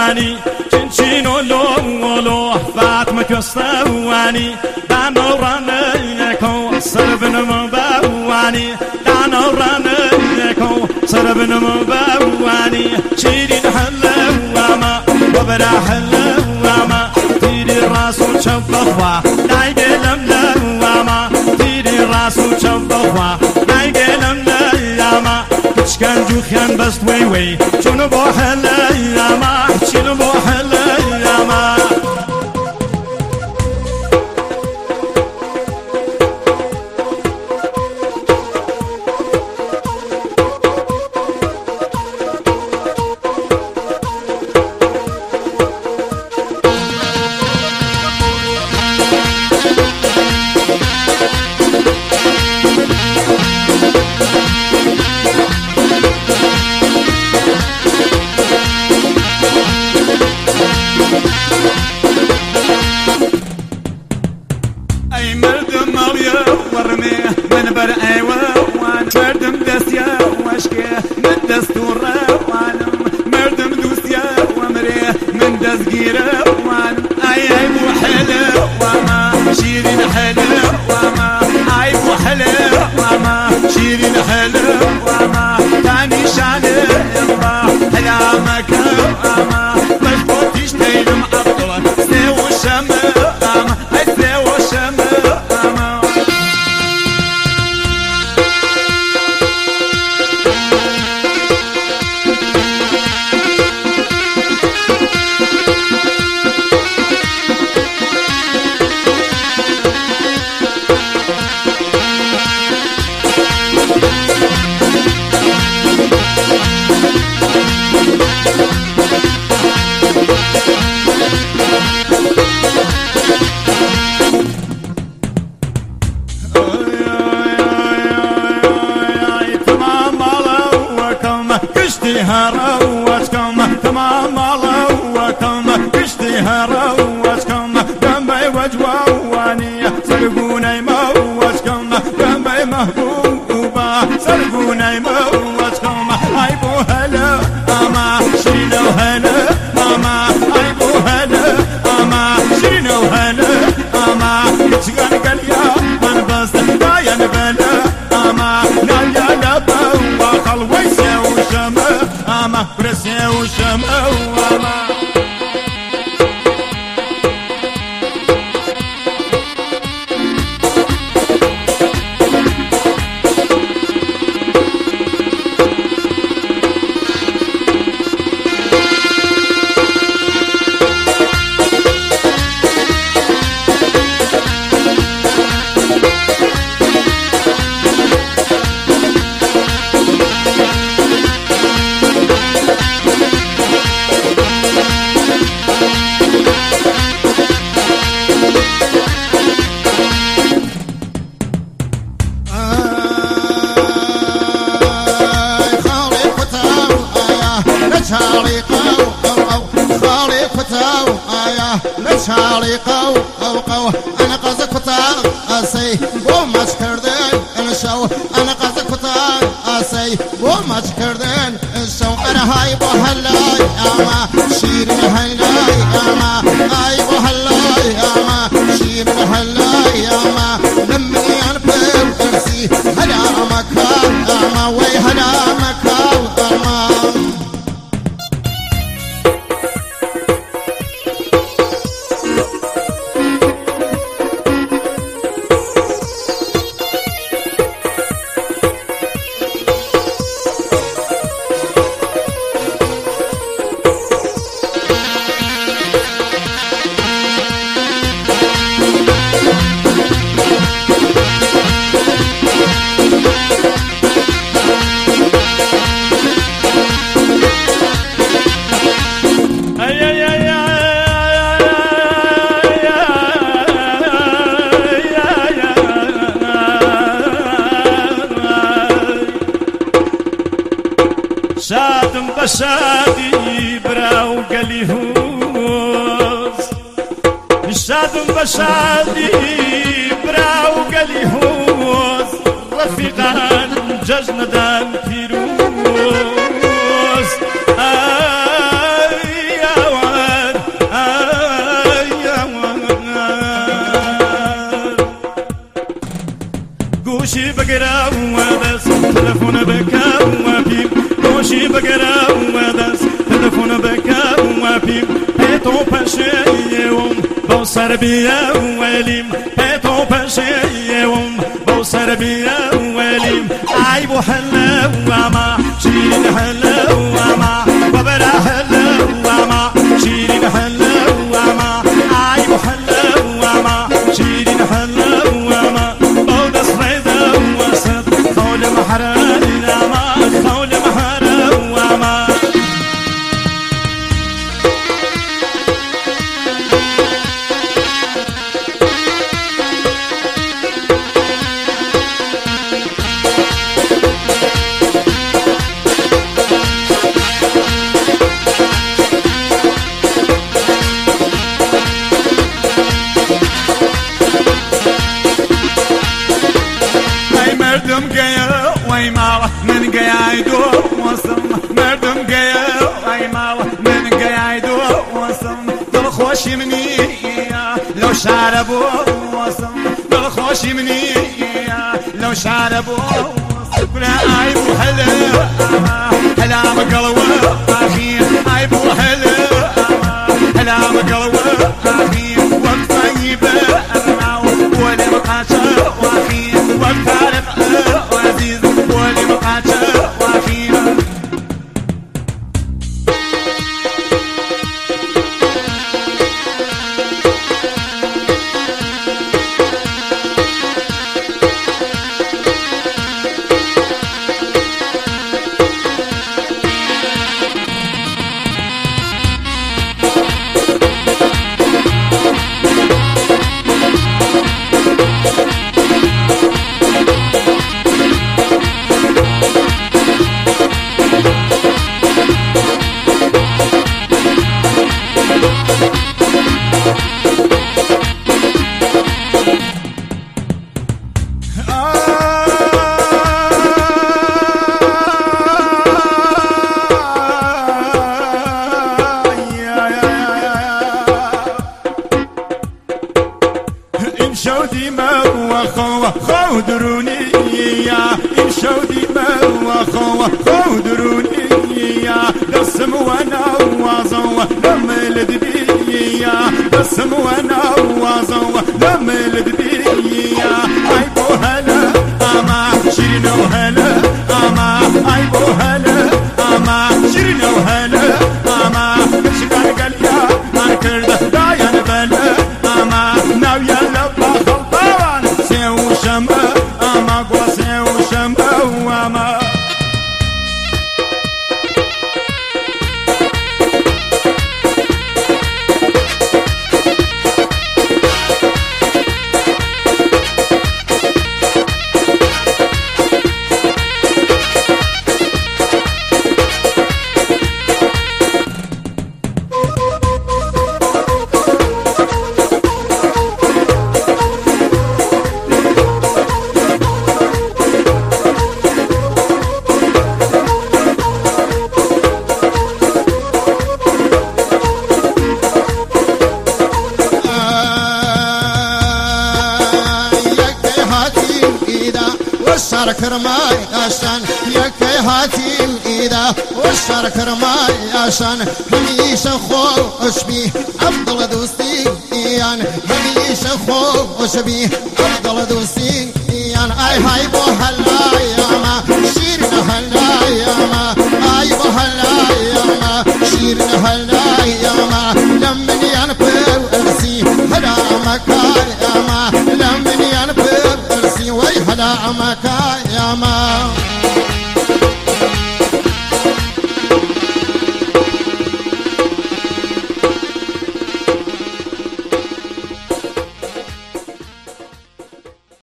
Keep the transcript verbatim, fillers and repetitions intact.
واني چنچینو لولو فاطمه کستوانی دانو رانیکو سربنم باوانی دانو رانیکو سربنم باوانی شیرین حلواما وبرا حلواما تیری راسو چبخوا نایگلم لواما تیری راسو چبخوا نایگلم لواما كان جوخيان بس وي وي شنو بوحل يا ما شنو بوحل يا ما روتكم تمام روتكم كشتيها روتكم جنبي وجواني سرقوني موتكم جنبي محبوبة سرقوني موتكم عيبو هلا أما شيلو هلا أما عيبو هلا أما شيلو هلا أما يتشغل قليا من بس باين بلا أما ناليا لبا وخل ويسا وشما أما برسا وشما أما شاري قو قو قو أنا قصدك فتاة أسي وما شكردين الشو أنا قصدك فتاة أسي وما شكردين الشو أنا هاي بوهلاي أما شيرين هلاي أما هاي بوهلاي أما شيرين هلاي أما لمني أنا بيرسي هلا مكان أما وي هلا مكان أما شادم بشادي براو قليهوز شادم بشادي براو قليهوز رفيقان ججندان فيروز آي يا بيا وليم بيتو بشيوم بوصر بيا وليم عيب حلا وما شيرين حلا وما وبرا حلا وما شيرين حلا وما عيب حلا وما شيرين حلا وما بودس ريدا وسط قول محرارنا ما قول محرا وما مردم گیا وای ماوا من گیای دو واسم مردم گیا وای ماوا من گیای دو واسم دل خوشی منی لو شربو واسم دل خوشی منی لو شربو كل عيب وهلا هلا بقلوه اخي عيب وهلا هلا بقلوه اخي وطيبه ولا مقاشه واخي وفارق وعزيز ولا مقاشه واخي امشوا ديما وخوا خودروني يا امشوا ديما وخوا خودروني يا قسم وانا وازوا لما الدبي يا قسم وانا وازوا لما الدبي يا عيبو هلا اما شيرنا وهلا اما عيبو هلا اما شيرنا وهلا اما شكر قال يا ما كرده دايان بلا اما ناو يلا شمبا اما قوسي وشمبا واما والشر كرماي عشان يكي هاتي إذا والشر كرماي عشان هميش خوش بيه أفضل دوستي إيان هميش خوش بيه أفضل دوستي إيان أي هاي بو هلا ياما شيرنا هلا ياما أي بو هلا ياما شيرنا هلا ياما لمن ينبو أرسي هلا مكان ياما لمن ينبو أرسي وي هلا مكان ياما